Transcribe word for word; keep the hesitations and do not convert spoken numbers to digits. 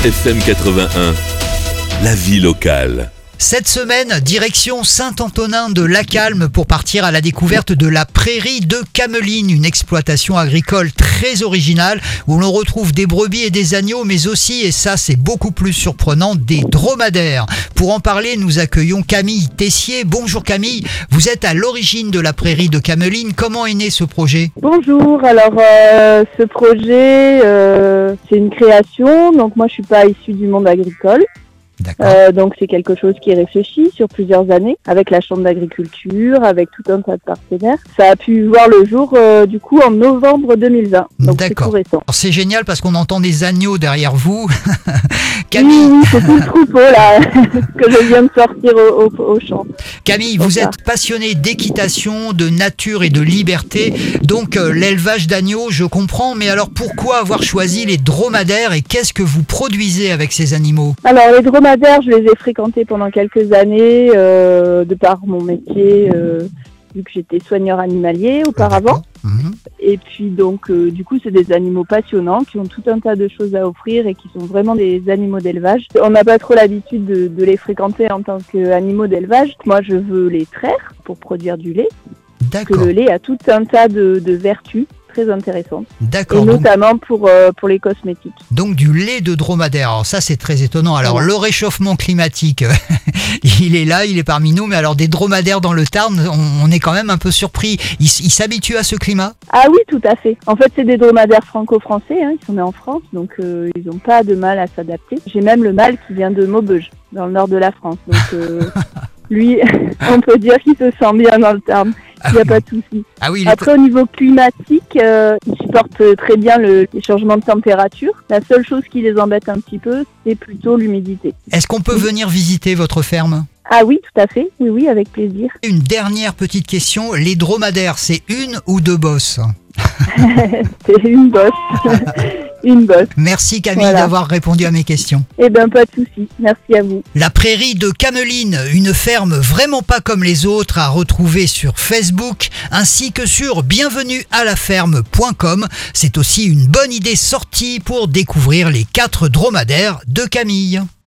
F M quatre-vingt-un, la vie locale. Cette semaine, direction Saint-Antonin de Lacalme pour partir à la découverte de la prairie de Cameline, une exploitation agricole très originale où l'on retrouve des brebis et des agneaux, mais aussi, et ça c'est beaucoup plus surprenant, des dromadaires. Pour en parler, nous accueillons Camille Tessier. Bonjour Camille, vous êtes à l'origine de la prairie de Cameline. Comment est né ce projet ? Bonjour, alors euh, ce projet, euh, c'est une création, donc moi je suis pas issue du monde agricole. Euh, donc c'est quelque chose qui est réfléchi sur plusieurs années avec la chambre d'agriculture, avec tout un tas de partenaires. Ça a pu voir le jour euh, du coup en novembre deux mille vingt. Donc D'accord. c'est tout récent. Alors, c'est génial parce qu'on entend des agneaux derrière vous. Camille, oui, oui, c'est tout le troupeau là que je viens de sortir au, au, au champ. Camille, vous êtes passionnée d'équitation, de nature et de liberté. Donc euh, l'élevage d'agneaux, je comprends. Mais alors pourquoi avoir choisi les dromadaires et qu'est-ce que vous produisez avec ces animaux ? Alors les dromadaires, je les ai fréquentés pendant quelques années euh, de par mon métier, euh, vu que j'étais soigneur animalier auparavant. Mmh. Et puis donc, euh, du coup, c'est des animaux passionnants qui ont tout un tas de choses à offrir et qui sont vraiment des animaux d'élevage. On n'a pas trop l'habitude de, de les fréquenter en tant qu'animaux d'élevage. Moi, je veux les traire pour produire du lait. Parce que le lait a tout un tas de, de vertus très intéressantes. D'accord. Et notamment donc, pour, euh, pour les cosmétiques. Donc du lait de dromadaire. Alors ça, c'est très étonnant. Alors ouais. Le réchauffement climatique, il est là, il est parmi nous. Mais alors des dromadaires dans le Tarn, on, on est quand même un peu surpris. Ils, ils s'habituent à ce climat ? Ah oui, tout à fait. En fait, c'est des dromadaires franco-français. Hein. Ils sont nés en France, donc euh, ils n'ont pas de mal à s'adapter. J'ai même le mâle qui vient de Maubeuge, dans le nord de la France. Donc euh, lui, on peut dire qu'il se sent bien dans le Tarn. Il n'y a pas de souci. Ah oui, Après, est... au niveau climatique, euh, ils supportent très bien le, les changements de température. La seule chose qui les embête un petit peu, c'est plutôt l'humidité. Est-ce qu'on peut venir visiter votre ferme ? Ah oui, tout à fait. Oui, oui, avec plaisir. Une dernière petite question. Les dromadaires, c'est une ou deux bosses ? C'est une bosse. Une bosse. Merci Camille voilà. d'avoir répondu à mes questions. Eh bien, pas de souci. Merci à vous. La prairie de Cameline, une ferme vraiment pas comme les autres à retrouver sur Facebook ainsi que sur bienvenue à la ferme point com. C'est aussi une bonne idée sortie pour découvrir les quatre dromadaires de Camille.